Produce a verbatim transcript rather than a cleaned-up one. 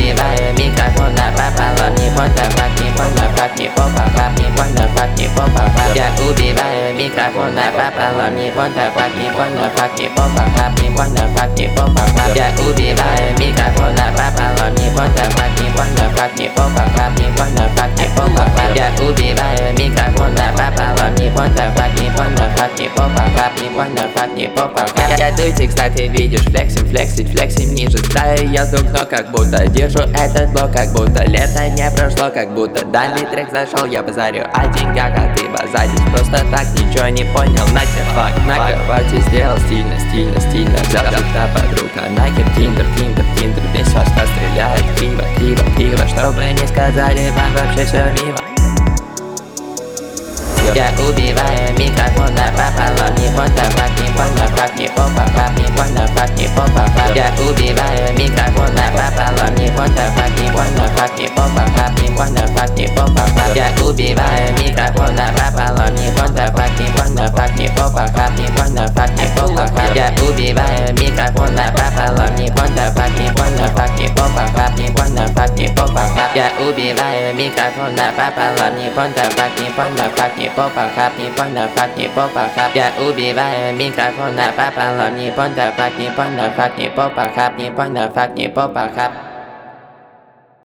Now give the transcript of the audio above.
убиваю микрофон на пополам. Не понял, как, не понял, как, не попал, как, не понял, как, не попал, как. Я убиваю микрофон на пополам. Не понял, как, не понял, как, не попал, как, не понял, как, не попал, как. Я убиваю микрофон на пополам. Не понял, как, не понял, как, не попал, как, не понял, как, не попал, как. Я убиваю микрофон на пополам. Не понял, как, не понял, как, не попал, как, не понял, как, не попал, как. Я дуть, кстати, видишь, флексим, флексить, флексим ниже. Ставлю я звук, но как будто держу этот блок, как будто лето не прошло, как будто дальний трек зашел. Я базарю о деньгах, а ты базаришь просто так, ничего не понял. Нахер, фак, на кровати сделал стильно, стильно, стильно. Взял всегда подруга, нахер, тиндер, тиндер, тиндер. Весь ваш стреляет криво, криво, криво. Чтобы не сказали, вам вообще все мимо. Я убиваю микрофон на пополам. Не понял, как, не понял, как, не попал, как, не понял, как, не попал, как. Я убиваю микрофон на пополам. Не понял, как, не понял, как, не попал, как, не понял, как, не попал, как. Я убиваю микрофон на пополам. Не понял, как, не понял, как, не попал, как, не понял, как, не попал, как. Я убиваю микрофон на пополам. Не понял, как, не понял, как, не попал, как, не понял, как, не попал, как. Я убиваю микрофон на пополам. Не понял, как, не понял, как, не попал, как, не понял, как, не попал, как. Я убиваю микрофон на пополам. Не понял, как, не понял, как, не попал, как, не понял, как, не попал, как.